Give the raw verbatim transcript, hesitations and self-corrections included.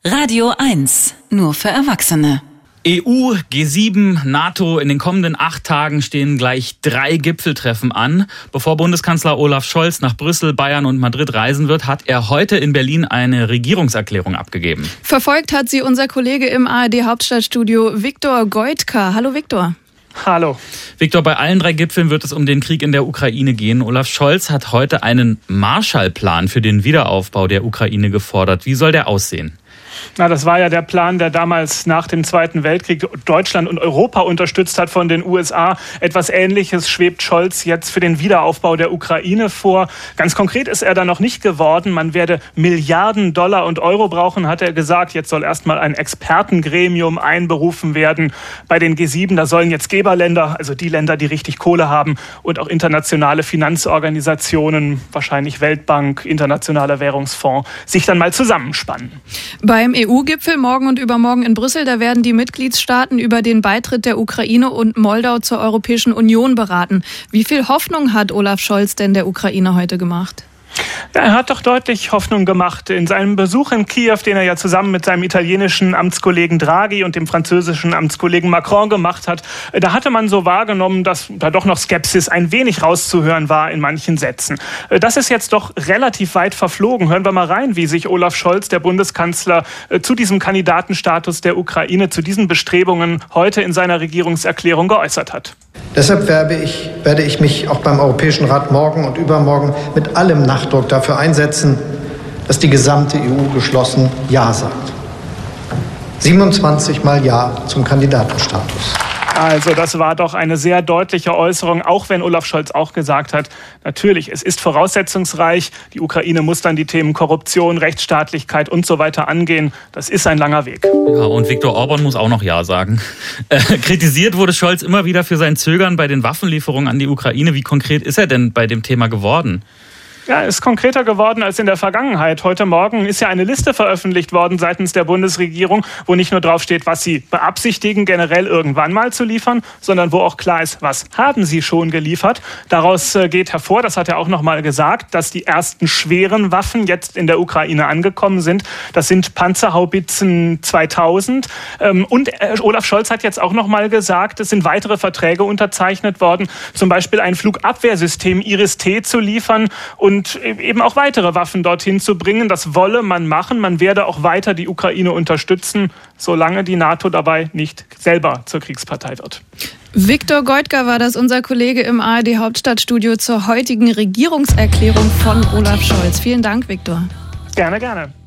Radio eins, nur für Erwachsene. E U, G sieben, NATO, in den kommenden acht Tagen stehen gleich drei Gipfeltreffen an. Bevor Bundeskanzler Olaf Scholz nach Brüssel, Bayern und Madrid reisen wird, hat er heute in Berlin eine Regierungserklärung abgegeben. Verfolgt hat sie unser Kollege im A R D-Hauptstadtstudio Viktor Goitka. Hallo Viktor. Hallo. Viktor, bei allen drei Gipfeln wird es um den Krieg in der Ukraine gehen. Olaf Scholz hat heute einen Marshallplan für den Wiederaufbau der Ukraine gefordert. Wie soll der aussehen? Na, das war ja der Plan, der damals nach dem Zweiten Weltkrieg Deutschland und Europa unterstützt hat von den U S A. Etwas Ähnliches schwebt Scholz jetzt für den Wiederaufbau der Ukraine vor. Ganz konkret ist er da noch nicht geworden. Man werde Milliarden Dollar und Euro brauchen, hat er gesagt. Jetzt soll erstmal ein Expertengremium einberufen werden. Bei den G sieben, da sollen jetzt Geberländer, also die Länder, die richtig Kohle haben, und auch internationale Finanzorganisationen, wahrscheinlich Weltbank, Internationaler Währungsfonds, sich dann mal zusammenspannen. Beim E U-Gipfel morgen und übermorgen in Brüssel, da werden die Mitgliedstaaten über den Beitritt der Ukraine und Moldau zur Europäischen Union beraten. Wie viel Hoffnung hat Olaf Scholz denn der Ukraine heute gemacht? Er hat doch deutlich Hoffnung gemacht. In seinem Besuch in Kiew, den er ja zusammen mit seinem italienischen Amtskollegen Draghi und dem französischen Amtskollegen Macron gemacht hat, da hatte man so wahrgenommen, dass da doch noch Skepsis ein wenig rauszuhören war in manchen Sätzen. Das ist jetzt doch relativ weit verflogen. Hören wir mal rein, wie sich Olaf Scholz, der Bundeskanzler, zu diesem Kandidatenstatus der Ukraine, zu diesen Bestrebungen heute in seiner Regierungserklärung geäußert hat. Deshalb werde ich, werde ich mich auch beim Europäischen Rat morgen und übermorgen mit allem Nachdruck dafür einsetzen, dass die gesamte E U geschlossen Ja sagt. siebenundzwanzig Mal Ja zum Kandidatenstatus. Also das war doch eine sehr deutliche Äußerung, auch wenn Olaf Scholz auch gesagt hat, natürlich, es ist voraussetzungsreich, die Ukraine muss dann die Themen Korruption, Rechtsstaatlichkeit und so weiter angehen. Das ist ein langer Weg. Ja, und Viktor Orban muss auch noch Ja sagen. Äh, kritisiert wurde Scholz immer wieder für sein Zögern bei den Waffenlieferungen an die Ukraine. Wie konkret ist er denn bei dem Thema geworden? Ja, ist konkreter geworden als in der Vergangenheit. Heute Morgen ist ja eine Liste veröffentlicht worden seitens der Bundesregierung, wo nicht nur draufsteht, was sie beabsichtigen, generell irgendwann mal zu liefern, sondern wo auch klar ist, was haben sie schon geliefert. Daraus geht hervor, das hat er auch noch mal gesagt, dass die ersten schweren Waffen jetzt in der Ukraine angekommen sind. Das sind Panzerhaubitzen zweitausend. Und Olaf Scholz hat jetzt auch noch mal gesagt, es sind weitere Verträge unterzeichnet worden, zum Beispiel ein Flugabwehrsystem Iris-T zu liefern und Und eben auch weitere Waffen dorthin zu bringen. Das wolle man machen. Man werde auch weiter die Ukraine unterstützen, solange die NATO dabei nicht selber zur Kriegspartei wird. Viktor Goitka war das, unser Kollege im A R D-Hauptstadtstudio zur heutigen Regierungserklärung von Olaf Scholz. Vielen Dank, Viktor. Gerne, gerne.